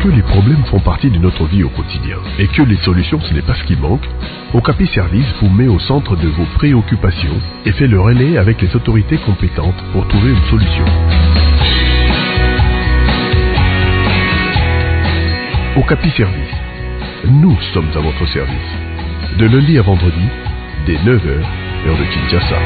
que les problèmes font partie de notre vie au quotidien et que les solutions ce n'est pas ce qui manque, Okapi Service vous met au centre de vos préoccupations et fait le relais avec les autorités compétentes pour trouver une solution. Okapi Service, nous sommes à votre service. De lundi à vendredi, dès 9h, heure de Kinshasa.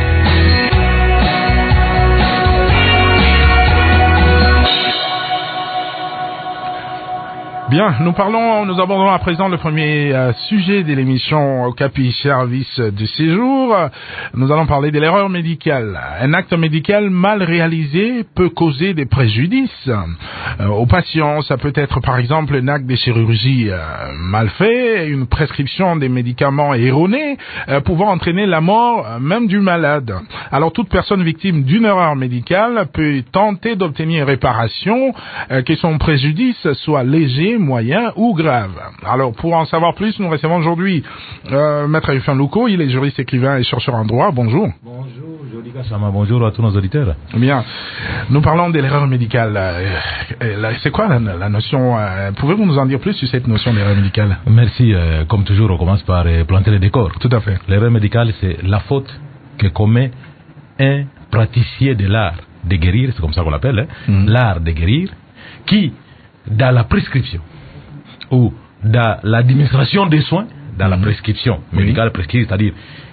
Bien, nous abordons à présent le premier sujet de l'émission Okapi Service de séjour. Nous allons parler de l'erreur médicale. Un acte médical mal réalisé peut causer des préjudices aux patients. Ça peut être par exemple un acte de chirurgie mal fait, une prescription des médicaments erronés, pouvant entraîner la mort même du malade. Alors toute personne victime d'une erreur médicale peut tenter d'obtenir réparation, que son préjudice soit léger, moyen ou grave. Alors, pour en savoir plus, nous recevons aujourd'hui Maître Yufin Louko, il est juriste, écrivain et chercheur en droit. Bonjour. Bonjour, Joli Gassama. Bonjour à tous nos auditeurs. Bien. Nous parlons de l'erreur médicale. C'est quoi la notion pouvez-vous nous en dire plus sur cette notion d'erreur médicale? Merci. Comme toujours, on commence par planter le décor. Tout à fait. L'erreur médicale, c'est la faute que commet un praticien de l'art de guérir, c'est comme ça qu'on l'appelle, l'art de guérir, qui, dans la prescription ou dans l'administration des soins, dans la prescription médicale prescrite, c'est-à-dire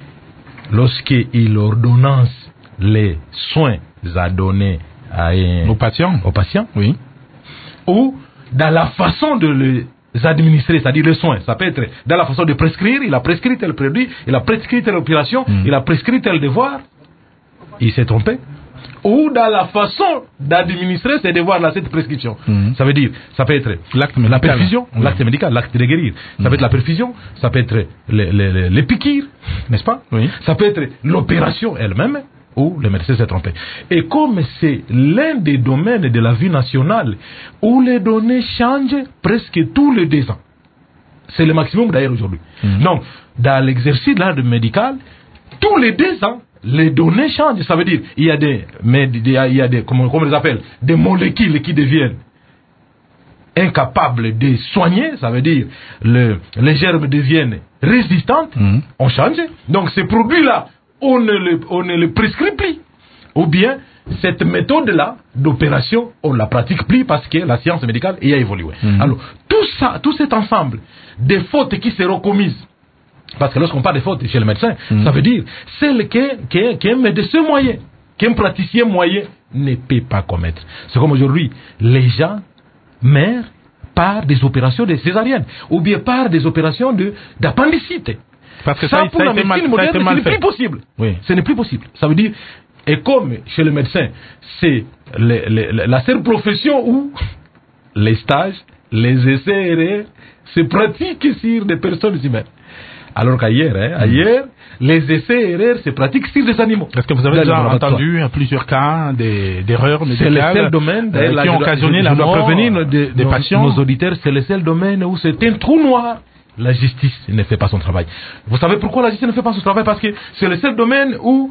lorsqu'il ordonnance les soins à donner aux patients, oui, ou dans la façon de les administrer, c'est-à-dire les soins. Ça peut être dans la façon de prescrire, il a prescrit tel produit, il a prescrit telle opération, il a prescrit tel devoir, il s'est trompé. Ou dans la façon d'administrer ces devoirs là, cette prescription. Ça veut dire, ça peut être l'acte médical, la perfusion, l'acte médical, l'acte de guérir. Ça peut être la perfusion, ça peut être les piqûres, n'est-ce pas? Oui. Ça peut être l'opération elle-même, où le médecin s'est trompé. Et comme c'est l'un des domaines de la vie nationale où les données changent presque tous les 2 ans. C'est le maximum d'ailleurs aujourd'hui. Donc, dans l'exercice de l'art médical, tous les 2 ans, les données changent. Ça veut dire il y a des comment on les appelle, des molécules qui deviennent incapables de soigner. Ça veut dire les germes deviennent résistantes. On change. Donc ces produits-là, on ne les prescrit plus. Ou bien cette méthode-là d'opération, on la pratique plus parce que la science médicale y a évolué. Alors tout cet ensemble des fautes qui seront commises. Parce que lorsqu'on parle de fautes chez le médecin, ça veut dire celle qu'un médecin moyen, qu'un praticien moyen ne peut pas commettre. C'est comme aujourd'hui, les gens meurent par des opérations de césarienne ou bien par des opérations d'appendicite. Parce que ça pour la médecine moderne, ce n'est plus possible. Oui. Ce n'est plus possible. Ça veut dire, et comme chez le médecin, c'est la seule profession où les stages, les essais erreurs se pratiquent sur des personnes humaines. Alors qu'ailleurs, les essais erreurs se pratiquent sur des animaux. Est-ce que vous avez déjà entendu plusieurs cas d'erreurs médicales? C'est le seul domaine qui ont occasionné la mort des patients? Nos auditeurs, c'est le seul domaine où c'est un trou noir. La justice ne fait pas son travail. Vous savez pourquoi la justice ne fait pas son travail? Parce que c'est le seul domaine où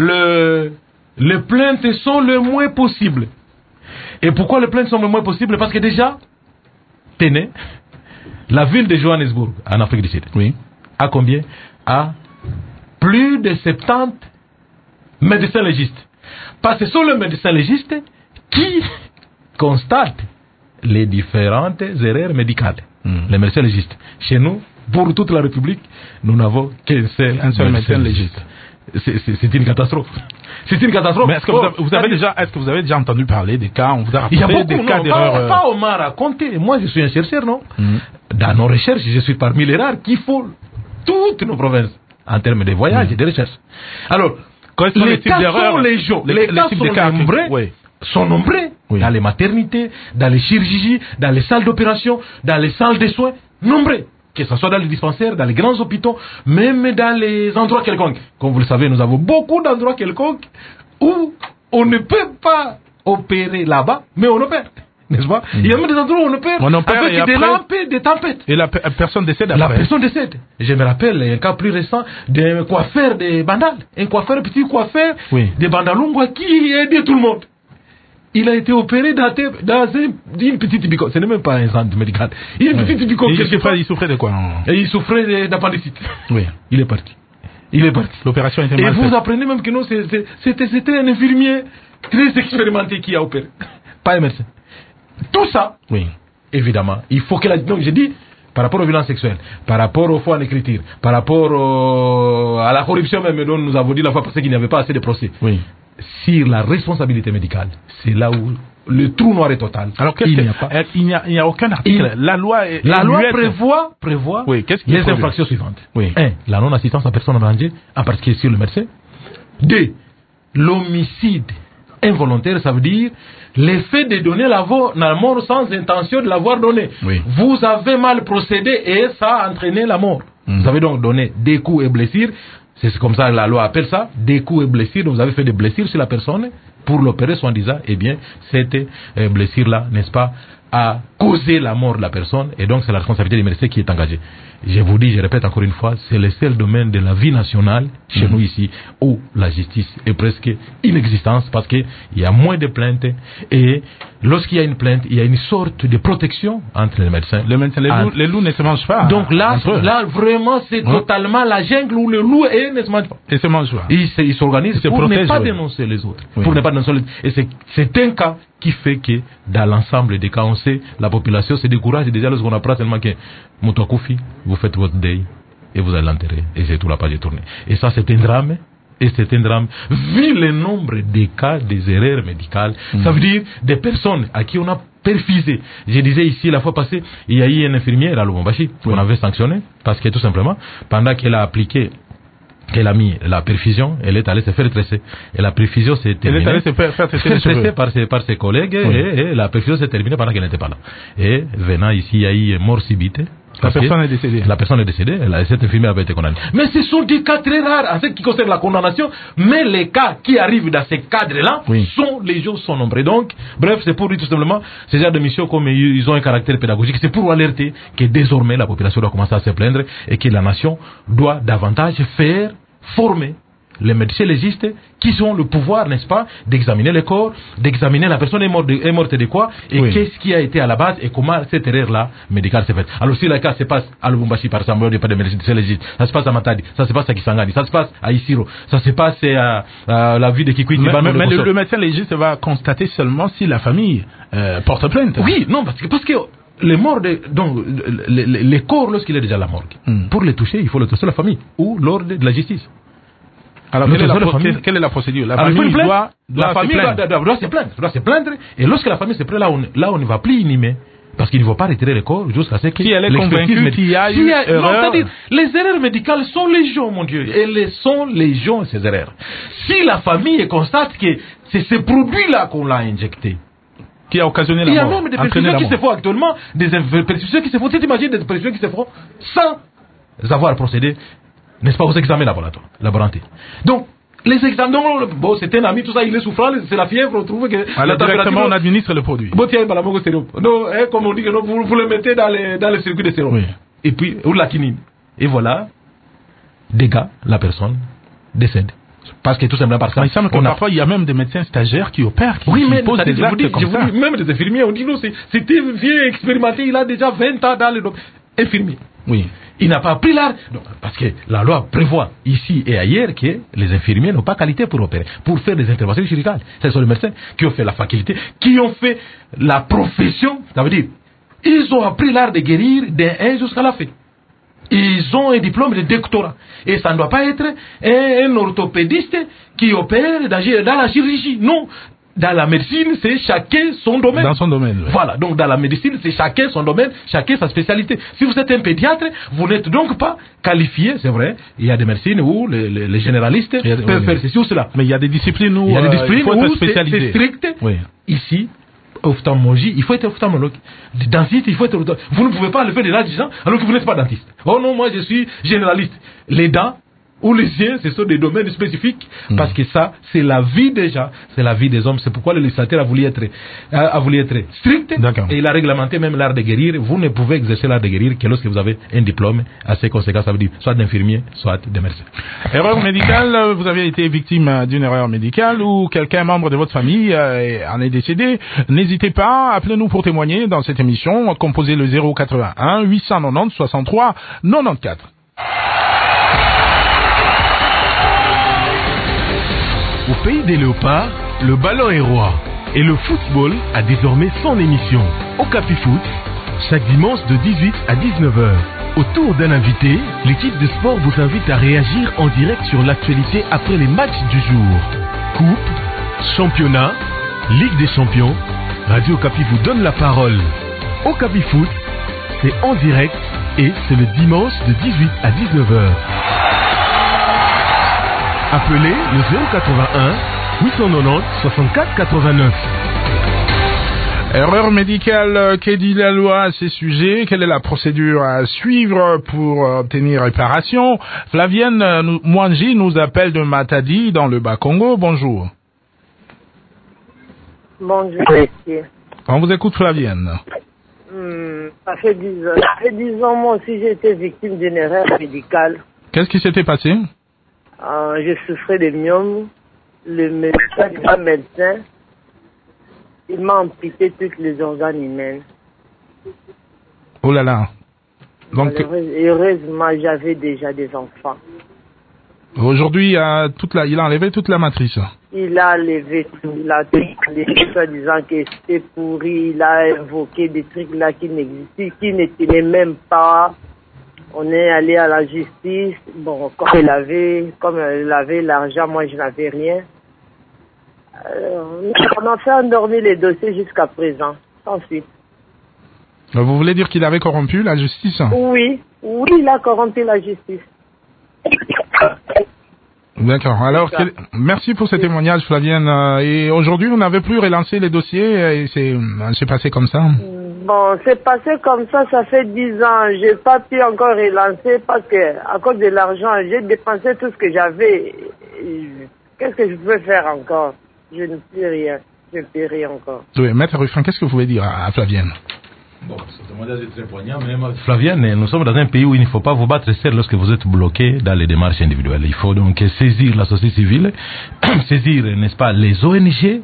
les plaintes sont le moins possibles. Et pourquoi les plaintes sont le moins possibles? Parce que déjà, tenez, la ville de Johannesburg, en Afrique du Sud, à combien? À plus de 70 médecins légistes. Parce que ce sont les médecins légistes qui constatent les différentes erreurs médicales. Les médecins légistes. Chez nous, pour toute la République, nous n'avons qu'un seul médecin légiste. C'est une catastrophe. C'est une catastrophe. Mais est-ce que vous avez déjà entendu parler des cas? On vous a rapporté des cas d'erreur? Pas on m'a raconté. Moi, je suis un chercheur, non? Dans nos recherches, je suis parmi les rares qui font toutes nos provinces en termes de voyage et de recherche. Alors, les cas sont légion. Les cas sont nombreux. Dans les maternités, dans les chirurgies, dans les salles d'opération, dans les salles de soins, nombreux. Que ce soit dans les dispensaires, dans les grands hôpitaux, même dans les endroits quelconques. Comme vous le savez, nous avons beaucoup d'endroits quelconques où on ne peut pas opérer là-bas, mais on opère. N'est-ce pas? Il y a même des endroits où on opère avec des lampes, des tempêtes. Et la personne décède après. La personne décède. Je me rappelle un cas plus récent d'un coiffeur de Bandal. Un petit coiffeur de Bandalungwa qui aidait tout le monde. il a été opéré dans une petite bicoque. Ce n'est même pas un centre médical. Une petite bicoque. Il souffrait de quoi? Et il souffrait d'appendicite. Oui. Il est parti. L'opération était mal faite. Et vous faite. apprenez même que non, c'était un infirmier très expérimenté qui a opéré. Pas un médecin. Tout ça, oui. Évidemment, il faut que donc je dis, par rapport aux violences sexuelles, par rapport aux faux en écriture, par rapport à la corruption même dont nous avons dit la fois passée qu'il n'y avait pas assez de procès. Oui. Sur la responsabilité médicale, c'est là où le trou noir est total. Alors il n'y a aucun article. La loi prévoit oui, les infractions suivantes. Oui. 1. La non-assistance à personne en danger, en particulier sur le médecin. 2. L'homicide involontaire, ça veut dire l'effet de donner la mort sans intention de l'avoir donné. Oui. Vous avez mal procédé et ça a entraîné la mort. Vous avez donc donné des coups et blessures. C'est comme ça que la loi appelle ça, des coups et blessures. Donc vous avez fait des blessures sur la personne pour l'opérer, soi-disant, eh bien, cette blessure-là, n'est-ce pas, a causé la mort de la personne, et donc c'est la responsabilité du médecin qui est engagée. Je vous dis, je répète encore une fois, c'est le seul domaine de la vie nationale, chez nous ici, où la justice est presque inexistante, parce qu'il y a moins de plaintes, et lorsqu'il y a une plainte, il y a une sorte de protection entre les médecins. Les loups ne se mangent pas. Donc là vraiment, c'est totalement la jungle où le loup ne se mange pas. Et se mange pas. Il s'organise pour ne pas dénoncer les autres. Oui. Pour ne pas dénoncer les autres. Et c'est un cas qui fait que, dans l'ensemble des cas, on sait, la population se décourage déjà lorsqu'on apprend tellement que Moutouakoufi, vous faites votre deuil et vous allez l'enterrer. Et c'est tout, la page est tournée. Et ça, c'est un drame. Et c'est un drame. Vu le nombre de cas des erreurs médicales, ça veut dire des personnes à qui on a perfusé. Je disais ici, la fois passée, il y a eu un infirmier à Lubumbashi qu'on avait sanctionné parce que tout simplement, pendant qu'elle a appliqué, qu'elle a mis la perfusion, elle est allée se faire tresser. Et la perfusion s'est terminée. Elle est allée se faire tresser les cheveux. par ses collègues, et la perfusion s'est terminée pendant qu'elle n'était pas là. Et venant ici, il y a eu mort subite. La personne est décédée. La personne est décédée, cette infirmière avait été condamnée. Mais ce sont des cas très rares en ce qui concerne la condamnation, mais les cas qui arrivent dans ces cadres-là, les gens sont nombreux. Donc, bref, c'est pour dire tout simplement, ces genres de missions, comme ils ont un caractère pédagogique, c'est pour alerter que désormais la population doit commencer à se plaindre et que la nation doit davantage faire former les médecins légistes qui ont le pouvoir, n'est-ce pas, d'examiner le corps, d'examiner la personne est morte de quoi, et qu'est-ce qui a été à la base, et comment cette erreur-là médicale s'est faite. Alors si le cas se passe à Lubumbashi, par exemple, il n'y a pas de médecins légistes, ça se passe à Matadi, ça se passe à Kisangani, ça se passe à Isiro, ça se passe à la ville de Kikwiti. Mais le médecin légiste va constater seulement si la famille porte plainte. Oui, non, parce que les morts, donc les corps, lorsqu'il est déjà à la morgue, pour les toucher, il faut le toucher la famille, ou l'ordre de la justice. Alors, quelle est la procédure? La famille doit se plaindre. Et lorsque la famille se plaint, là, on ne va plus inhumer. Parce qu'il ne va pas retirer le corps jusqu'à ce que... Si elle est convaincue qu'il y a eu erreur... Non, c'est-à-dire, les erreurs médicales sont légion, mon Dieu. Elles sont légion, ces erreurs. Si la famille constate que c'est ce produit-là qu'on l'a injecté, qui a occasionné la mort. Il y a même des perfusions qui se font actuellement, des perfusions qui se font, tu t'imagines des perfusions qui se font sans avoir procédé, n'est-ce pas, aux examens laboratoires. Donc, les examens, bon, c'est un ami, tout ça, il est souffrant, c'est la fièvre, on trouve que... Alors, directement, on administre le produit. Bon, tiens, non, comme on dit, que non, vous le mettez dans le circuit de sérum. Oui. Et puis, ou la quinine. Et voilà, dégâts, la personne décède. Parce que tout simplement parce que... Il semble que parfois, il y a même des médecins stagiaires qui opèrent, qui posent des actes comme ça. Même des infirmiers, on dit non, c'était vieux expérimenté, il a déjà 20 ans dans le domaine. Infirmier. Oui. Il n'a pas pris l'art. Parce que la loi prévoit ici et ailleurs que les infirmiers n'ont pas qualité pour opérer, pour faire des interventions chirurgicales. Ce sont les médecins qui ont fait la faculté, qui ont fait la profession. Ça veut dire, ils ont appris l'art de guérir d'un 1 jusqu'à la fin. Ils ont un diplôme de doctorat. Et ça ne doit pas être un orthopédiste qui opère dans la chirurgie. Non. Dans la médecine, c'est chacun son domaine. Dans son domaine, oui. Voilà. Donc, dans la médecine, c'est chacun son domaine, chacun sa spécialité. Si vous êtes un pédiatre, vous n'êtes donc pas qualifié, c'est vrai. Il y a des médecines où les généralistes peuvent faire ceci ou cela. Mais il y a des disciplines où, il faut être spécialisé. C'est strict. Oui. Ici, ophtalmologie, il faut être ophtalmologue. Dentiste, il faut être... Vous ne pouvez pas le faire de l'âge alors que vous n'êtes pas dentiste. Oh non, moi je suis généraliste. Les dents, ou les siens, ce sont des domaines spécifiques, parce que ça, c'est la vie déjà, c'est la vie des hommes. C'est pourquoi le législateur a voulu être strict, et il a réglementé même l'art de guérir. Vous ne pouvez exercer l'art de guérir que lorsque vous avez un diplôme à ses conséquences, ça veut dire soit d'infirmier, soit de médecin. Erreur médicale, vous avez été victime d'une erreur médicale ou quelqu'un membre de votre famille en est décédé. N'hésitez pas, appelez-nous pour témoigner dans cette émission, composez le 081 890 63 94. Au pays des léopards, le ballon est roi et le football a désormais son émission. Okapi Foot, chaque dimanche de 18 à 19h. Autour d'un invité, l'équipe de sport vous invite à réagir en direct sur l'actualité après les matchs du jour. Coupe, championnat, Ligue des champions, Radio Okapi vous donne la parole. Okapi Foot, c'est en direct et c'est le dimanche de 18 à 19h. Appelez le 081 890 64 89. Erreur médicale, qu'est dit la loi à ces sujets? Quelle est la procédure à suivre pour obtenir réparation? Flavienne Mwanji nous appelle de Matadi dans le Bas-Congo. Bonjour. Bonjour, monsieur. On vous écoute, Flavienne. Ça fait 10 ans. Ça fait 10 ans, moi aussi, j'ai été victime d'une erreur médicale. Qu'est-ce qui s'était passé? Je souffrais de myome. Le médecin, il m'a amputé tous les organes humains. Oh là là. Donc, heureusement, j'avais déjà des enfants. Aujourd'hui, il a enlevé toute la matrice. Il a enlevé tout. Il a tout, disant que c'était pourri. Il a invoqué des trucs là qui n'existaient, qui n'étaient même pas. On est allé à la justice. Bon, comme elle avait l'argent, moi je n'avais rien. On a fait endormir les dossiers jusqu'à présent, sans suite. Vous voulez dire qu'il avait corrompu la justice? Oui, il a corrompu la justice. D'accord. Alors, merci pour ce témoignage, Flavienne. Et aujourd'hui, vous n'avez plus relancé les dossiers et c'est passé comme ça? Bon, c'est passé comme ça, ça fait 10 ans. J'ai pas pu encore relancer parce que, à cause de l'argent, j'ai dépensé tout ce que j'avais. Qu'est-ce que je peux faire encore? Je ne peux rien. Je ne peux rien encore. Oui, Maître Ruffin, qu'est-ce que vous voulez dire à Flavienne? Bon, ce témoignage est très poignant, mais Flavienne, nous sommes dans un pays où il ne faut pas vous battre seul lorsque vous êtes bloqué dans les démarches individuelles. Il faut donc saisir la société civile, saisir, n'est-ce pas, les ONG,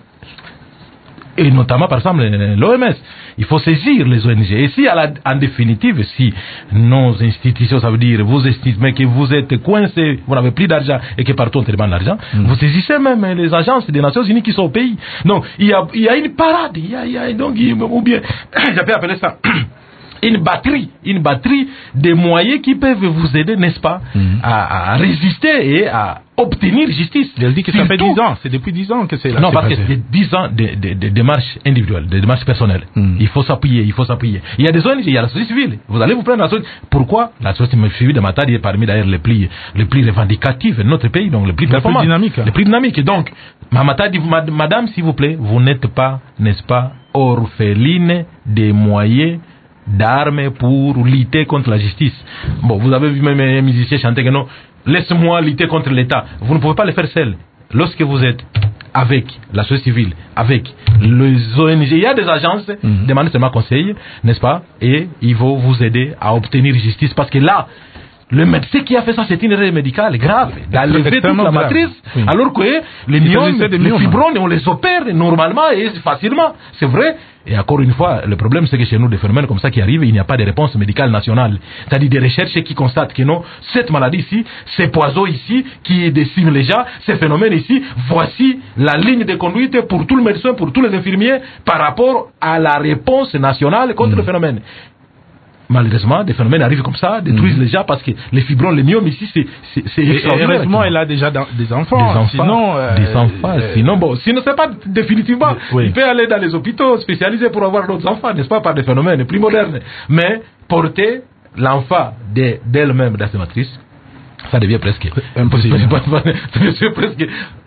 et notamment, par exemple, l'OMS. Il faut saisir les ONG. Et si, en définitive, si nos institutions, ça veut dire, vous estimez que vous êtes coincé, vous n'avez plus d'argent et que partout on te demande l'argent, vous saisissez même les agences des Nations Unies qui sont au pays. Donc, il y a une parade, donc, ou bien, j'appelle appeler ça, une batterie de moyens qui peuvent vous aider, n'est-ce pas, à résister et à obtenir justice. Elle dit que ça fait 10 ans, c'est depuis 10 ans que c'est là. Non, parce que c'est 10 ans de démarches individuelles, de démarches personnelles. Il faut s'appuyer. Il y a des ONG, il y a la société civile. Vous allez vous prendre la société. Pourquoi? La société civile de Matadi est parmi d'ailleurs les plus revendicatifs de notre pays, donc les plus performants. Les plus dynamiques. Donc, Matadi, madame, s'il vous plaît, vous n'êtes pas, n'est-ce pas, orpheline des moyens d'armes pour lutter contre la justice. Bon, vous avez vu même un musicien chanter que non, laisse-moi lutter contre l'État. Vous ne pouvez pas le faire seul. Lorsque vous êtes avec la société civile, avec les ONG, il y a des agences, demandez seulement conseil, n'est-ce pas, et ils vont vous aider à obtenir justice, parce que là, le médecin qui a fait ça, c'est une erreur médicale grave, d'enlever toute la matrice, alors que les myomes, les fibromes, on les opère normalement et facilement, c'est vrai. Et encore une fois, le problème c'est que chez nous, des phénomènes comme ça qui arrivent, il n'y a pas de réponse médicale nationale. C'est-à-dire des recherches qui constatent que non, cette maladie ici, ces poisons ici, qui déciment les gens, ces phénomènes ici, voici la ligne de conduite pour tout le médecin, pour tous les infirmiers, par rapport à la réponse nationale contre le phénomène. Malheureusement, des phénomènes arrivent comme ça, détruisent les gens parce que les fibromes, les myomes ici, c'est extraordinaire. Heureusement, elle a déjà des enfants. Sinon, bon, sinon c'est pas définitivement. Il peut aller dans les hôpitaux spécialisés pour avoir d'autres enfants, n'est-ce pas, par des phénomènes plus modernes. Mais porter l'enfant d'elle-même dans ses matrices, ça devient presque impossible. C'est presque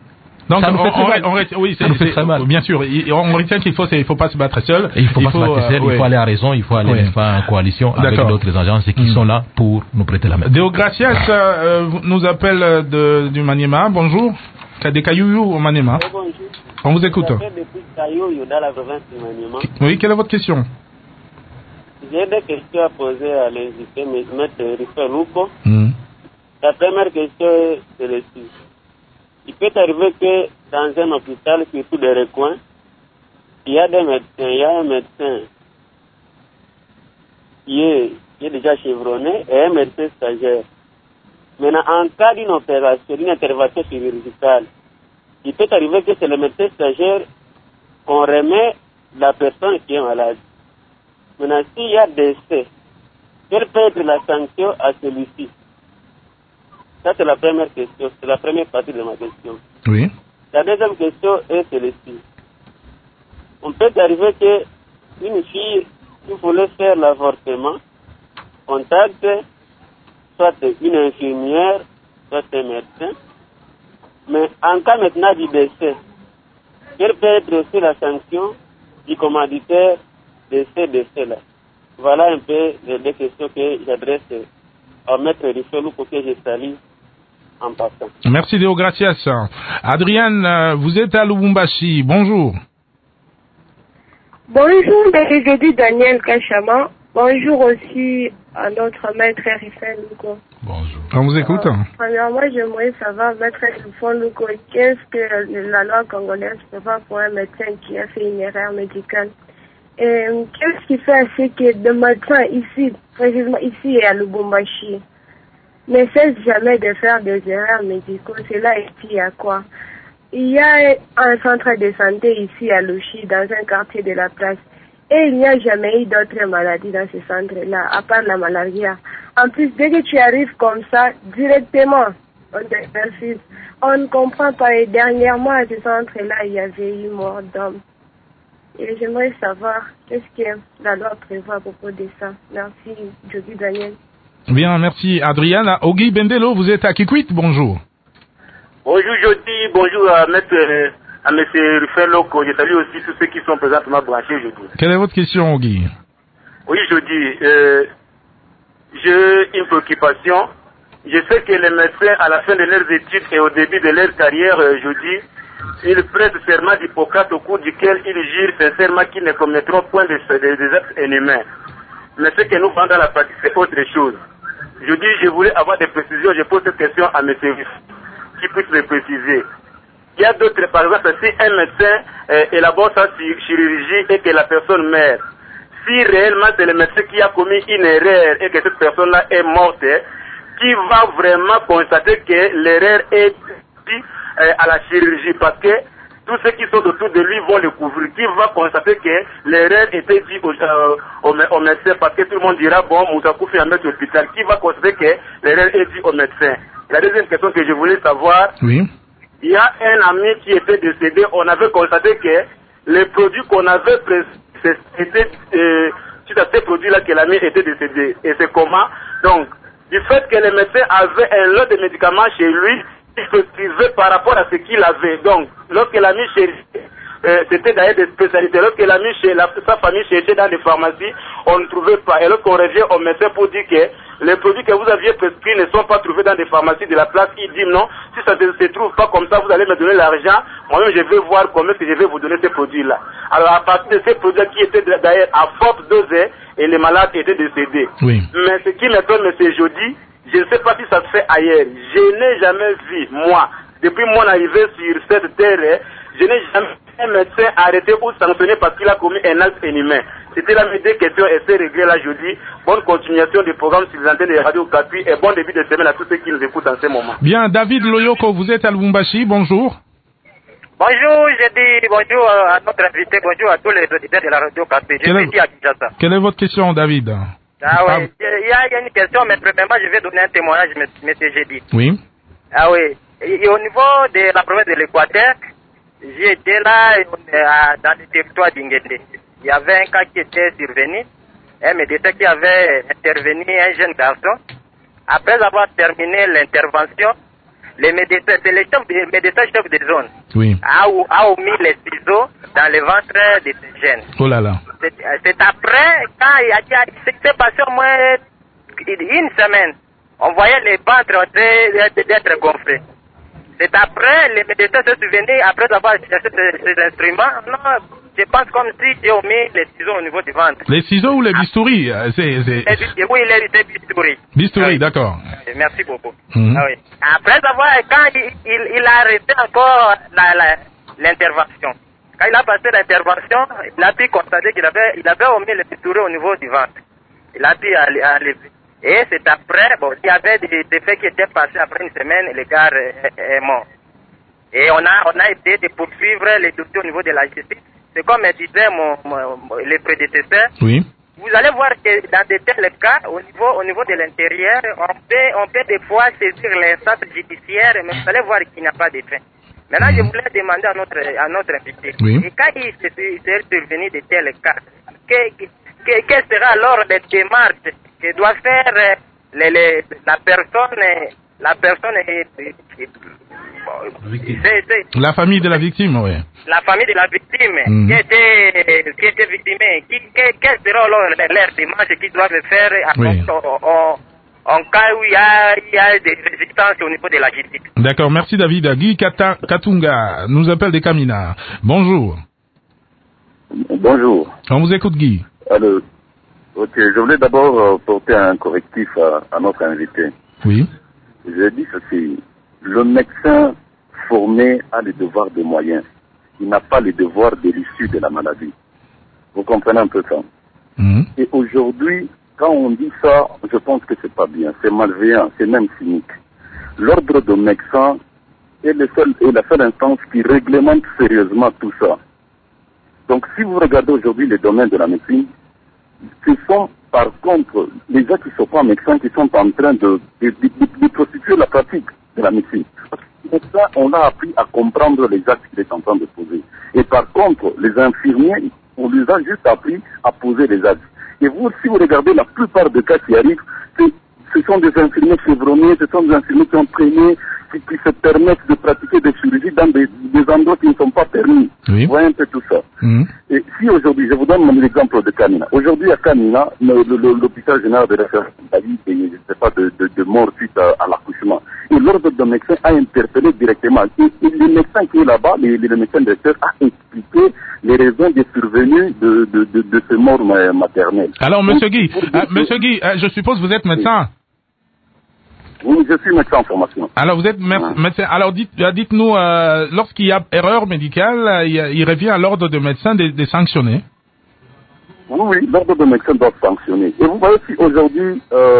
Donc, ça nous fait très mal. Oui, ça nous fait très mal. Bien sûr. On retient qu'il faut pas se battre seul. Et il faut pas se battre seul, il faut aller à raison, il faut aller en coalition avec d'autres agences qui sont là pour nous prêter la main. Deo Gracias nous appelle du Maniema. Bonjour. Des Cailloux au Maniema. Bonjour. On vous écoute. Depuis Cailloux, dans la province du Maniema. Oui, quelle est votre question? J'ai des questions à poser à l'invité, M. Riffer Louko. La première question est celle-ci. Il peut arriver que dans un hôpital, surtout des recoins, il y a des médecins, il y a un médecin qui est déjà chevronné et un médecin stagiaire. Maintenant, en cas d'une opération, d'une intervention chirurgicale, il peut arriver que c'est le médecin stagiaire qu'on remet la personne qui est malade. Maintenant, s'il y a décès, quelle peut être la sanction à celui-ci? Ça, c'est la première question. C'est la première partie de ma question. Oui. La deuxième question est celle-ci. On peut arriver qu'une fille qui voulait faire l'avortement contacte soit une infirmière, soit un médecin. Mais en cas maintenant du décès, quelle peut être aussi la sanction du commanditaire de ces décès-là? Voilà un peu les deux questions que j'adresse à Maître Riffelou pour que je salue en passant. Merci Deo Gracias. Adrienne, vous êtes à Lubumbashi. Bonjour. Bonjour, je dis Daniel Kachama. Bonjour aussi à notre maître Riffelou Louko. Bonjour. On vous écoute. Premièrement, j'aimerais savoir, maître Riffelou Louko, qu'est-ce que la loi congolaise prévoit pour un médecin qui a fait une erreur médicale? Et qu'est-ce qui fait assez que des médecins ici, précisément ici et à Lubumbashi, ne cessent jamais de faire des erreurs médicales? Cela est à quoi? Il y a un centre de santé ici à Lushi, dans un quartier de la place. Et il n'y a jamais eu d'autres maladies dans ce centre-là, à part la malaria. En plus, dès que tu arrives comme ça, directement, on te refuse. On ne comprend pas. Et dernièrement, à ce centre-là, il y avait eu mort d'homme. Et j'aimerais savoir, qu'est-ce que la loi prévoit à propos de ça? Merci, Jody Daniel. Bien, merci Adriana. Ogi Bendelo, vous êtes à Kikwit, bonjour. Bonjour Jody, bonjour à M. Riffer Louko. Je salue aussi tous ceux qui sont présentement branchés Jody. Quelle est votre question, Ogi? Oui Jody, j'ai une préoccupation. Je sais que les médecins, à la fin de leurs études et au début de leur carrière, Jody, ils prêtent serment d'Hippocrate au cours duquel ils jurent sincèrement qu'ils ne commettront point des actes inhumains. Mais ce que nous faisons dans la pratique, c'est autre chose. Je dis, je voulais avoir des précisions, je pose cette question à M. Riff, qui puisse me préciser. Il y a d'autres, par exemple, si un médecin élabore sa chirurgie et que la personne meurt, si réellement c'est le médecin qui a commis une erreur et que cette personne-là est morte, qui va vraiment constater que l'erreur est due à la chirurgie, parce que tous ceux qui sont autour de lui vont le couvrir, qui va constater que l'erreur était due au médecin, parce que tout le monde dira, bon, Moussa Koufi a mis à l'hôpital, qui va constater que l'erreur est due au médecin. La deuxième question que je voulais savoir, oui. Il y a un ami qui était décédé, on avait constaté que les produits qu'on avait c'était suite à ces produits-là que l'ami était décédé. Et c'est comment? Donc, du fait que les médecins avaient un lot de médicaments chez lui, il se suivait par rapport à ce qu'il avait. Donc, lorsque l'ami c'était d'ailleurs des spécialités. Lorsque l'ami sa famille cherchait dans des pharmacies, on ne trouvait pas. Et lorsqu'on revient au médecin pour dire que les produits que vous aviez prescrits ne sont pas trouvés dans des pharmacies de la place, il dit non, si ça ne se trouve pas comme ça, vous allez me donner l'argent, moi-même je vais voir comment je vais vous donner ces produits-là. Alors à partir de ces produits qui étaient d'ailleurs à forte dose, et les malades étaient décédés. Oui. Mais ce qui m'étonne, M. Jody, je ne sais pas si ça se fait ailleurs. Je n'ai jamais vu, moi, depuis mon arrivée sur cette terre, je n'ai jamais vu un médecin arrêté ou sanctionné parce qu'il a commis un acte inhumain. C'était là mes deux questions et c'est réglé là jeudi. Bonne continuation du programme sur les antennes de Radio Okapi et bon début de semaine à tous ceux qui nous écoutent en ce moment. Bien, David Loyoko, vous êtes à Lubumbashi, bonjour. Bonjour, je dis bonjour à notre invité, bonjour à tous les auditeurs de la Radio Okapi. Je suis à Kinshasa. Quelle est votre question, David? Ah oui, il y a une question, mais premièrement, je vais donner un témoignage, M. Jeudi. Oui. Ah oui, et au niveau de la province de l'Équateur, j'étais là dans le territoire d'Ingende. Il y avait un cas qui était survenu, un médecin qui avait intervenu, un jeune garçon. Après avoir terminé l'intervention, les médecins, c'est les médecins chefs de zone, Oui. a omis les ciseaux dans le ventre de ces jeunes. Oh là là. C'est après, quand s'est passé au moins une semaine, on voyait les ventres en train d'être gonflés. C'est après, les médecins se souvenaient, après avoir cherché ces instruments, non, je pense comme si j'ai omis les ciseaux au niveau du ventre. Les ciseaux ou les bistouris? Oui, les bistouris. Bistouris, oui. D'accord. Merci beaucoup. Mhm. Ah, oui. Après avoir, quand il a arrêté encore l'intervention, quand il a passé l'intervention, il a pu constater qu'il avait omis les bistouris au niveau du ventre. Il a pu enlever. Et c'est après, il y avait des faits qui étaient passés après une semaine, le gars est mort. Et on a essayé de poursuivre les dossiers au niveau de la justice. C'est comme disait le prédécesseur. Oui. Vous allez voir que dans de tels cas, au niveau de l'intérieur, on peut des fois saisir l'instance judiciaire, mais vous allez voir qu'il n'y a pas de fait. Maintenant, je voulais demander à notre invité. Oui. Et quand il s'est survenu de tels cas, quelle sera alors les démarches que doit faire la personne La famille de la victime, oui. La famille de la victime qui était victimée, quelles seront alors leurs démarches qu'ils doivent faire en cas où il y a des résistances au niveau de la justice. D'accord, merci David. Guy Katunga nous appelle des Kamina. Bonjour. Bonjour. On vous écoute, Guy. Alors, ok, je voulais d'abord porter un correctif à notre invité. Oui. Je dis ceci. Le médecin formé a le devoir de moyens. Il n'a pas le devoir de l'issue de la maladie. Vous comprenez un peu ça? Et aujourd'hui, quand on dit ça, je pense que c'est pas bien. C'est malveillant, c'est même cynique. L'ordre de médecin est la seule instance qui réglemente sérieusement tout ça. Donc si vous regardez aujourd'hui les domaines de la médecine, ce sont par contre les gens qui ne sont pas médecins qui sont en train de prostituer la pratique de la médecine. Parce que ça, on a appris à comprendre les actes qu'il est en train de poser. Et par contre, les infirmiers, on les a juste appris à poser les actes. Et vous, si vous regardez la plupart des cas qui arrivent, ce sont des infirmiers chevronnés, ce sont des infirmiers qui ont traîné, qui se permettent de pratiquer des chirurgies dans des endroits qui ne sont pas permis. Oui. Vous voyez un peu tout ça. Et si aujourd'hui, je vous donne mon exemple de Kamina. Aujourd'hui à Kamina, l'hôpital général de référence a eu de mort suite à l'accouchement. Et l'ordre de médecin a interpellé directement. Et le médecin qui est là-bas, le médecin directeur, a expliqué les raisons des survenues de ce mort maternel. Alors, Monsieur Guy, je suppose que vous êtes médecin. Oui, je suis médecin en formation. Alors, vous êtes médecin. Alors, dites-nous, lorsqu'il y a erreur médicale, il revient à l'ordre de médecin de sanctionner. Oui, l'ordre de médecin doit sanctionner. Et vous voyez si aujourd'hui,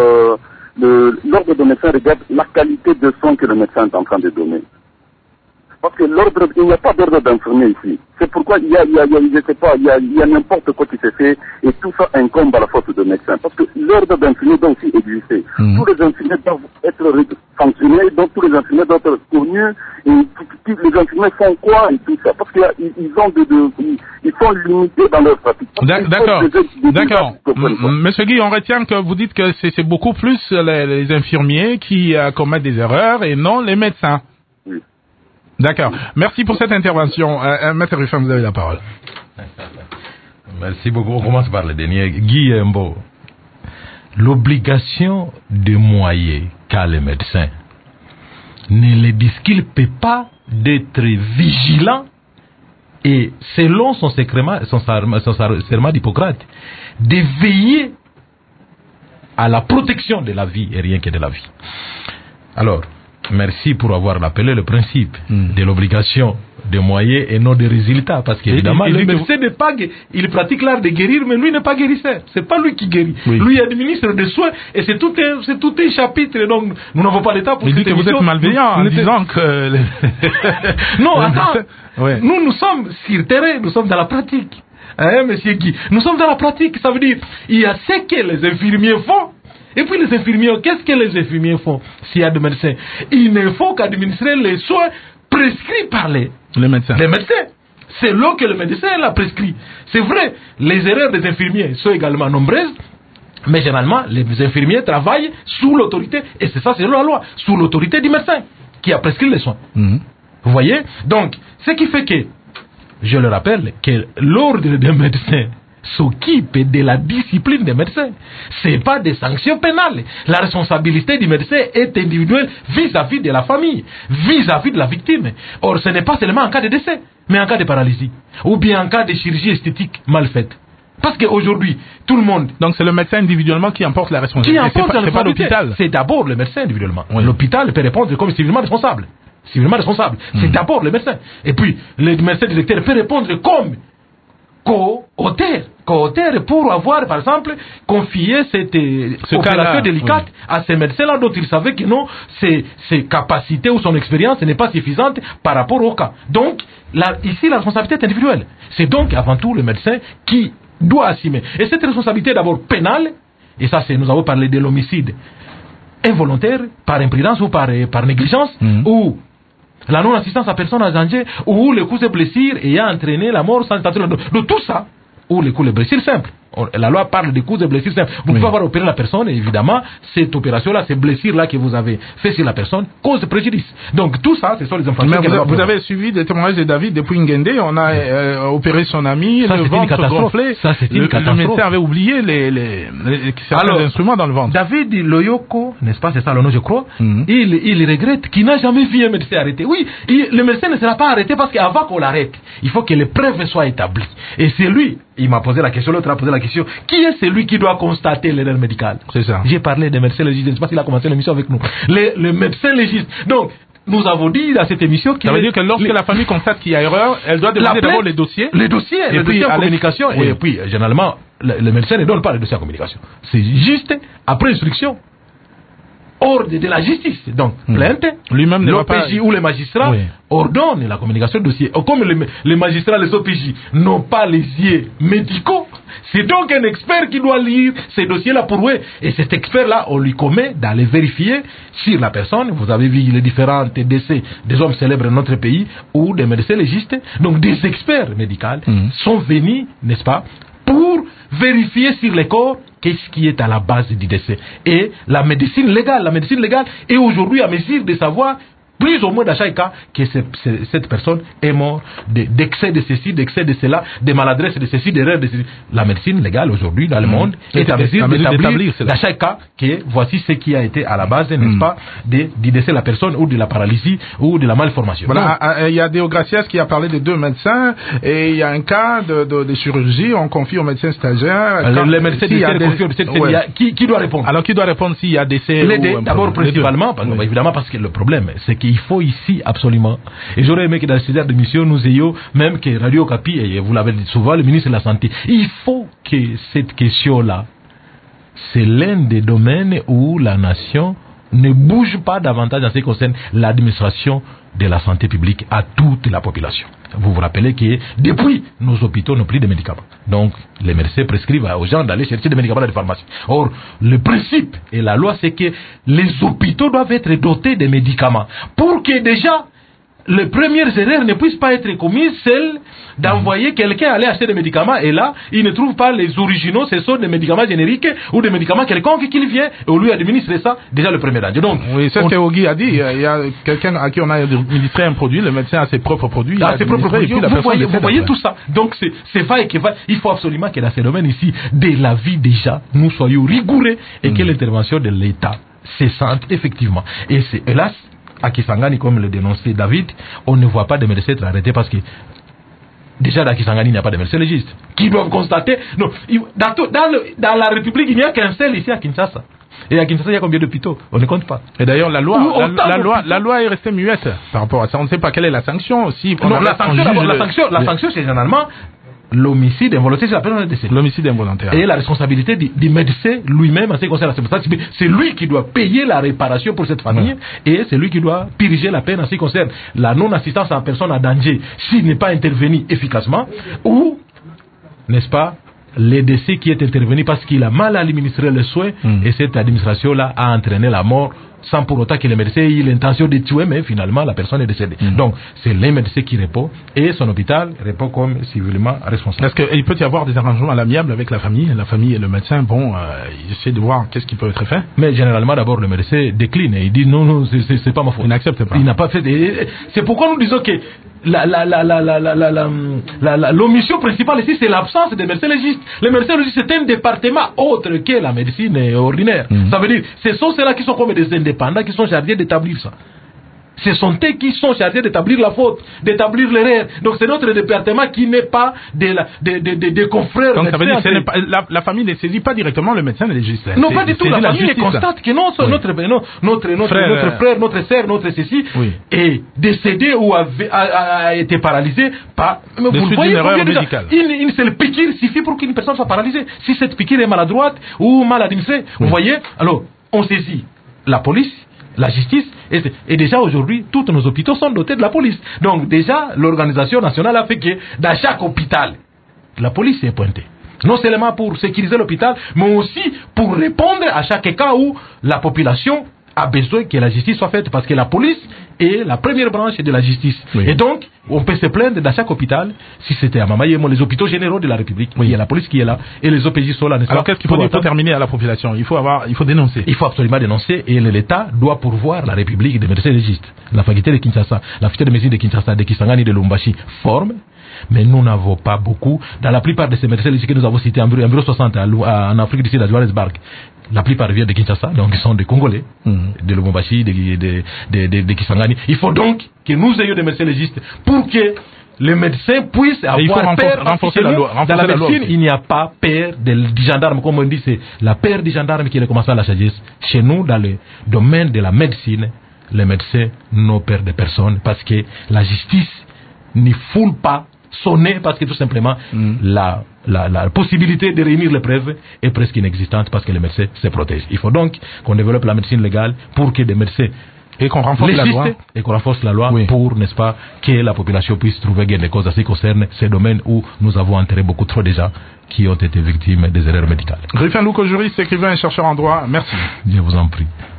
l'ordre de médecin regarde la qualité de soins que le médecin est en train de donner. Parce que il n'y a pas d'ordre d'infirmier ici. C'est pourquoi il y a n'importe quoi qui se fait et tout ça incombe à la force de médecin. Parce que l'ordre d'infirmier doit aussi exister. Tous les infirmiers doivent être sanctionnés, donc tous les infirmiers doivent être connus et les infirmiers font quoi et tout ça. Parce qu'ils sont limités dans leur pratique. D'accord. Monsieur Guy, on retient que vous dites que c'est beaucoup plus les infirmiers qui commettent des erreurs et non les médecins. Oui. D'accord. Merci pour cette intervention. Maître Ruffin, vous avez la parole. Merci beaucoup. On commence par le dernier. Guy Mbo. L'obligation de moyens qu'a le médecin ne le disculpe pas d'être vigilant et, selon son serment d'Hippocrate, de veiller à la protection de la vie et rien que de la vie. Alors, merci pour avoir rappelé le principe de l'obligation de moyens et non de résultats. Parce qu'évidemment, le médecin n'est pas, il pratique l'art de guérir, mais lui n'est pas guérisseur. C'est pas lui qui guérit. Oui. Lui administre des soins et c'est tout un chapitre. Donc, nous n'avons pas l'état pour cette émission. Vous êtes malveillant en disant que... Non, attends. Ouais. Nous sommes sur terrain, nous sommes dans la pratique. Monsieur Guy, nous sommes dans la pratique. Ça veut dire, il y a ce que les infirmiers font. Et puis les infirmiers, qu'est-ce que les infirmiers font s'il y a des médecins? Il ne faut qu'administrer les soins prescrits par les médecins. C'est là que le médecin l'a prescrit. C'est vrai, les erreurs des infirmiers sont également nombreuses, mais généralement, les infirmiers travaillent sous l'autorité, et c'est ça, c'est la loi, sous l'autorité du médecin, qui a prescrit les soins. Vous voyez? Donc, ce qui fait que, je le rappelle, que l'ordre des médecins s'occupe de la discipline des médecins. C'est pas des sanctions pénales. La responsabilité du médecin est individuelle vis-à-vis de la famille, vis-à-vis de la victime. Or, ce n'est pas seulement en cas de décès, mais en cas de paralysie, ou bien en cas de chirurgie esthétique mal faite. Parce qu'aujourd'hui, tout le monde... Donc c'est le médecin individuellement qui emporte la responsabilité. C'est pas l'hôpital. C'est d'abord le médecin individuellement. Oui. L'hôpital peut répondre comme civilement responsable. C'est d'abord le médecin. Et puis, le médecin directeur peut répondre comme co-auteur pour avoir, par exemple, confié cette opération délicate à ces médecins-là dont il savait que non, ses capacités ou son expérience n'est pas suffisante par rapport au cas. Donc, ici, la responsabilité est individuelle. C'est donc avant tout le médecin qui doit assumer. Et cette responsabilité est d'abord pénale, et ça, nous avons parlé de l'homicide involontaire, par imprudence ou par négligence, ou la non-assistance à personne en danger, ou les coups de blessure ayant entraîné la mort sans tentative de tout ça, ou les coups de blessure simples. La loi parle des coups de blessure simples. Vous pouvez avoir opéré la personne, et évidemment, cette opération-là, ces blessures-là que vous avez fait sur la personne, causent préjudice. Donc tout ça, ce sont les informations. Mais vous avez suivi des témoignages de David depuis Nguende, on a opéré son ami, ça, le ventre gonflé. Ça, c'est une catastrophe. Le médecin avait oublié certains instruments dans le ventre. David Loyoko, n'est-ce pas, c'est ça le nom, je crois, il regrette qu'il n'a jamais vu un médecin arrêté. Oui, le médecin ne sera pas arrêté parce qu'avant qu'on l'arrête, il faut que les preuves soient établies. Et c'est lui, il m'a posé la question, l'autre a posé la question, qui est celui qui doit constater l'erreur médicale? C'est ça. J'ai parlé des médecins légistes, je ne sais pas s'il a commencé l'émission avec nous. Les médecins légistes. Donc, nous avons dit dans cette émission ça veut dire que lorsque la famille constate qu'il y a erreur, elle doit demander d'abord les dossiers. Les dossiers en communication. Oui. Et puis, généralement, le médecin ne donne pas les dossiers en communication. C'est juste après instruction. Ordre de la justice. Donc, plainte, lui-même l'OPJ ou les magistrats ordonnent la communication de dossier. Comme les magistrats, les OPJ n'ont pas les yeux médicaux, c'est donc un expert qui doit lire ces dossiers-là pour eux. Et cet expert-là, on lui commet d'aller vérifier sur la personne. Vous avez vu les différents décès des hommes célèbres dans notre pays ou des médecins légistes. Donc, des experts médicaux sont venus, n'est-ce pas, pour vérifier sur les corps qu'est-ce qui est à la base du décès. Et la médecine légale est aujourd'hui à mesure de savoir plus ou moins dans chaque cas que cette personne est morte d'excès de ceci, d'excès de cela, de maladresse de ceci, d'erreur de ceci. La médecine légale aujourd'hui dans le monde est à mesure d'établir dans chaque cas que voici ce qui a été à la base, n'est-ce pas, du décès de la personne ou de la paralysie ou de la malformation. Voilà, il y a Deo Gracias qui a parlé de 2 médecins et il y a un cas de chirurgie, on confie au médecin stagiaire. Les médecins qui doit répondre? Alors qui doit répondre s'il y a décès? D'abord principalement, évidemment parce que le problème c'est qu'il faut ici absolument, et j'aurais aimé que dans ces heures d'émission nous ayons même que Radio Okapi, et vous l'avez dit souvent, le ministre de la Santé, il faut que cette question-là, c'est l'un des domaines où la nation ne bouge pas davantage en ce qui concerne l'administration de la santé publique à toute la population. Vous vous rappelez que depuis, nos hôpitaux n'ont plus de médicaments. Donc, les médecins prescrivent aux gens d'aller chercher des médicaments dans les pharmacies. Or, le principe et la loi, c'est que les hôpitaux doivent être dotés de médicaments pour que déjà les premières erreurs ne puissent pas être commises, celles d'envoyer quelqu'un aller acheter des médicaments et là, il ne trouve pas les originaux, ce sont des médicaments génériques ou des médicaments quelconques qu'il vient et on lui administre ça, déjà le premier danger. Donc, oui, c'est ce que Ogui a dit, il y a quelqu'un à qui on a administré un produit, le médecin a ses propres produits. Vous voyez tout ça. Donc, c'est va et que va. Il faut absolument que dans ce domaine ici, de la vie déjà, nous soyons rigoureux et que l'intervention de l'État se sente effectivement. Et c'est hélas, à Kisangani, comme le dénonçait David, on ne voit pas de médecins être arrêtés parce que déjà dans Kisangani, il n'y a pas de médecins légistes qui doivent constater. Non, dans la République, il n'y a qu'un seul ici à Kinshasa. Et à Kinshasa, il y a combien d'hôpitaux? On ne compte pas. Et d'ailleurs, la loi est restée muette par rapport à ça. On ne sait pas quelle est la sanction aussi. La sanction, c'est généralement l'homicide involontaire, c'est la personne décédée. L'homicide involontaire. Et la responsabilité du médecin lui-même en ce qui concerne la responsabilité, c'est lui qui doit payer la réparation pour cette famille et c'est lui qui doit purger la peine en ce qui concerne la non-assistance à une personne en danger s'il n'est pas intervenu efficacement ou, n'est-ce pas, le décès qui est intervenu parce qu'il a mal administré le soin et cette administration-là a entraîné la mort sans pour autant que le médecin ait l'intention de tuer, mais finalement la personne est décédée. Donc c'est le médecin qui répond et son hôpital répond comme civilement responsable. Est-ce qu'il peut y avoir des arrangements à l'amiable avec la famille et le médecin? Bon, ils essaient de voir qu'est-ce qui peut être fait. Mais généralement d'abord le médecin décline et il dit non, c'est pas ma faute. Il n'accepte pas. Il n'a pas fait. C'est pourquoi nous disons que l'omission principale ici, c'est l'absence des médecins légistes. Les médecins légistes, c'est un département autre que la médecine ordinaire. Ça veut dire, ce sont ceux-là qui sont comme des indépendants qui sont chargés d'établir ça. Ce sont eux qui sont chargés d'établir la faute, d'établir l'erreur. Donc c'est notre département qui n'est pas des confrères. Donc ça veut dire que la famille ne saisit pas directement le médecin légiste. Non, pas du tout. La famille constate que non, notre frère, notre sœur, notre ceci est décédé ou a été paralysé par vous voyez, une erreur médicale. Une seule piqûre suffit pour qu'une personne soit paralysée. Si cette piqûre est maladroite ou mal administrée, vous voyez, alors on saisit la police, la justice, et déjà aujourd'hui, tous nos hôpitaux sont dotés de la police. Donc déjà, l'organisation nationale a fait que dans chaque hôpital, la police est pointée. Non seulement pour sécuriser l'hôpital, mais aussi pour répondre à chaque cas où la population a besoin que la justice soit faite, parce que la police est la première branche de la justice. Et donc, on peut se plaindre dans chaque hôpital, si c'était à Mamayemo, les hôpitaux généraux de la République, il y a la police qui est là, et les OPJ sont là. Alors qu'est-ce qu'il faut dire pour terminer à la population? Il faut dénoncer. Il faut absolument dénoncer, et l'État doit pourvoir la République des médecins légistes. La faculté de Kinshasa, la faculté de médecine de Kinshasa, de Kisangani, de Lumbashi forme, mais nous n'avons pas beaucoup. Dans la plupart de ces médecins légistes que nous avons cités, environ 60 en Afrique du Sud, à Johannesburg, la plupart viennent de Kinshasa, donc ils sont des Congolais, de Lubumbashi, de Kisangani. Il faut donc que nous ayons des médecins légistes pour que les médecins puissent avoir peur. Renforcer la loi. Dans la médecine, il n'y a pas peur du gendarme, comme on dit, c'est la peur du gendarme qui est le commencement à la sagesse. Chez nous, dans le domaine de la médecine, les médecins n'ont peur de personne parce que la justice n'y foule pas sonner, parce que tout simplement la possibilité de réunir les preuves est presque inexistante parce que les médecins se protègent. Il faut donc qu'on développe la médecine légale pour que des médecins et qu'on renforce la loi pour, n'est-ce pas, que la population puisse trouver gain de cause à ce qui concerne ces domaines où nous avons enterré beaucoup trop de gens qui ont été victimes des erreurs médicales. Griffin Louko, juriste, écrivain et chercheur en droit, merci. Je vous en prie.